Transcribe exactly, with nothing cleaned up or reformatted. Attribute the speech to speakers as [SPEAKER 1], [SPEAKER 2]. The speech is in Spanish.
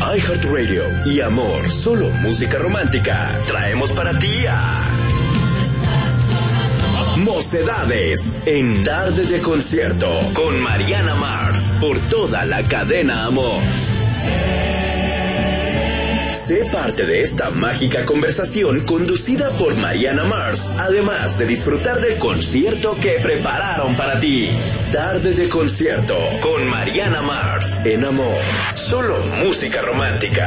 [SPEAKER 1] iHeartRadio y Amor, solo música romántica, traemos para ti a Mocedades en Tarde de Concierto con Mariana Mars por toda la cadena Amor. Sé parte de esta mágica conversación conducida por Mariana Mars, además de disfrutar del concierto que prepararon para ti. Tarde de Concierto con Mariana Mars en Amor, solo música romántica.